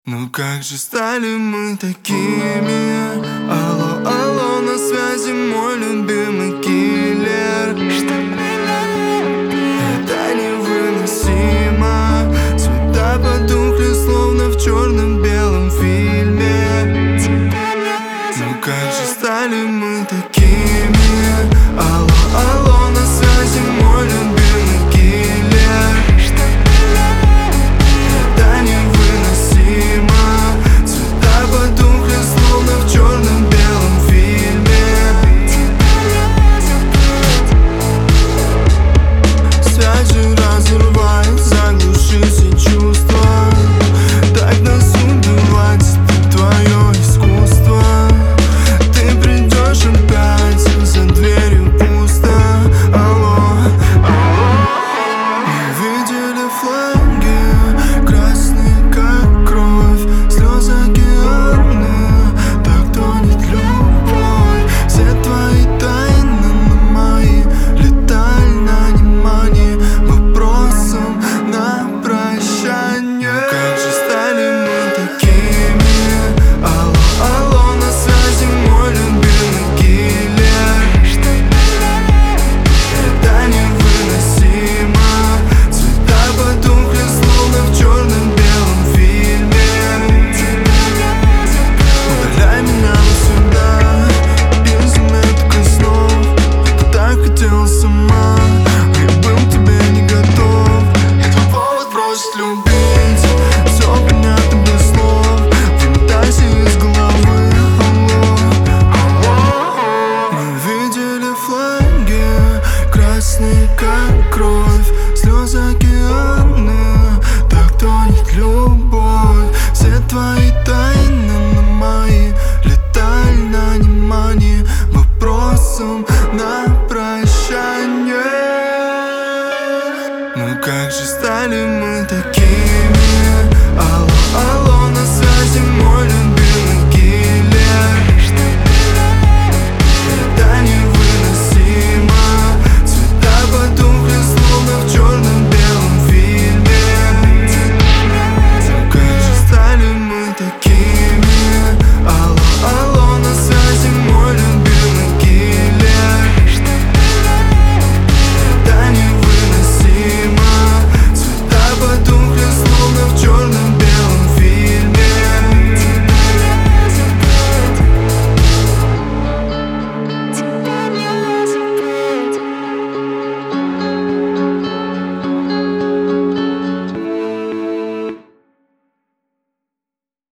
Ну как же стали мы такими? Алло, алло, на связи мой любимый киллер. Это невыносимо. Цвета потухли, словно в черно-белом фильме. Ну как же стали мы такими? Алло, алло, на связи мой любимый киллер. Это невыносимо. Цвета потухли, словно в черно-белом фильме. Связи разрывает, заглуши все чувства. Так нас убивать, это твое искусство. Ты придешь опять, за дверью пусто. Алло, алло. Мы видели флаги, красные как кровь, слезы океаны, так тонет любовь. Все твои тайны на мои летали на внимание вопросом на прощание. Как же стали мы такими? Алло, алло, на связи мой любимый киллер. Это невыносимо. Цвета потухли, словно в черно-белом фильме. Удаляй меня навсегда из метка снов. Ты так хотела сама, а я был к тебе не готов. И твой повод бросить любить, все понятно без слов. Выметайся из головы. Алло, алло. Мы видели флаги, красные как кровь, слезы океаны, так тонет любовь. Все твои тайны